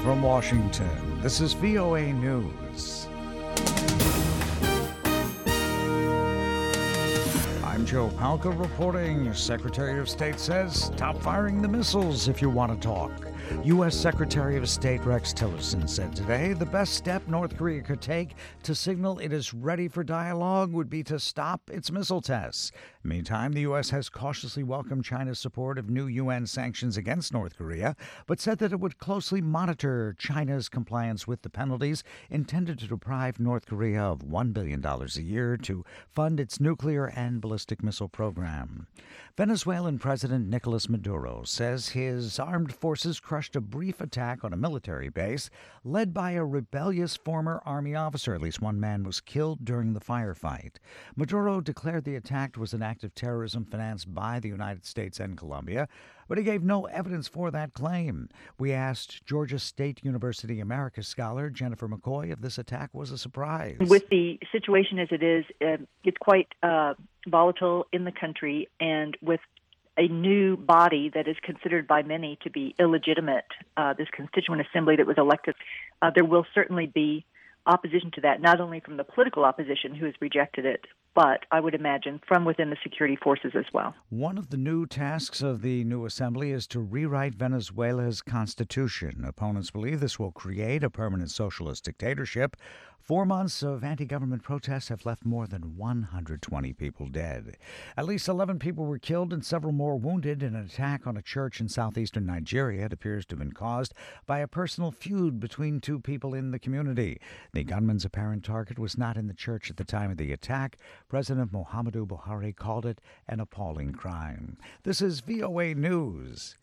from Washington, this is VOA News. I'm Joe Palca reporting. Secretary of State says stop firing the missiles if you want to talk. U.S. Secretary of State Rex Tillerson said today the best step North Korea could take to signal it is ready for dialogue would be to stop its missile tests. Meantime, the U.S. has cautiously welcomed China's support of new UN sanctions against North Korea, but said that it would closely monitor China's compliance with the penalties intended to deprive North Korea of $1 billion a year to fund its nuclear and ballistic missile program. Venezuelan President Nicolas Maduro says his armed forces crushed a brief attack on a military base led by a rebellious former army officer. At least one man was killed during the firefight. Maduro declared the attack was an act of terrorism financed by the United States and Colombia, but he gave no evidence for that claim. We asked Georgia State University Americas scholar Jennifer McCoy if this attack was a surprise. With the situation as it is, it's quite volatile in the country, and with a new body that is considered by many to be illegitimate, this Constituent Assembly that was elected, there will certainly be opposition to that, not only from the political opposition who has rejected it, but I would imagine from within the security forces as well. One of the new tasks of the new assembly is to rewrite Venezuela's constitution. Opponents believe this will create a permanent socialist dictatorship. 4 months of anti-government protests have left more than 120 people dead. At least 11 people were killed and several more wounded in an attack on a church in southeastern Nigeria. It appears to have been caused by a personal feud between two people in the community. The gunman's apparent target was not in the church at the time of the attack. President Muhammadu Buhari called it an appalling crime. This is VOA News.